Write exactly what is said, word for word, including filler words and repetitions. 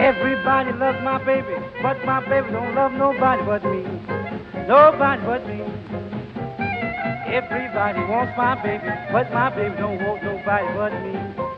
Everybody loves my baby, but my baby don't love nobody but me. Nobody but me. Everybody wants my baby, but my baby don't want nobody but me.